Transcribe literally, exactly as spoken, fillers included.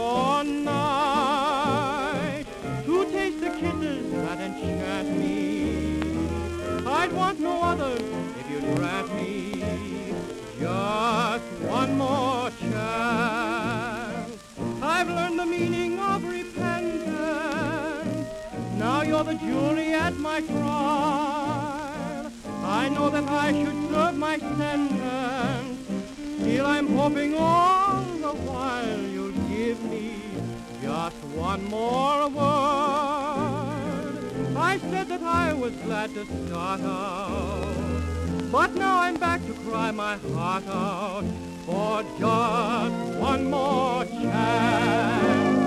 or night to taste the kisses that enchant me. I'd want no others if you'd grant me just one more chance. I've learned the meaning of repentance. Now you're the jury at my trial. I know that I should serve my sentence. Still I'm hoping all the while you'll give me just one more word. I said that I was glad to start out, but now I'm back to cry my heart out for just one more chance.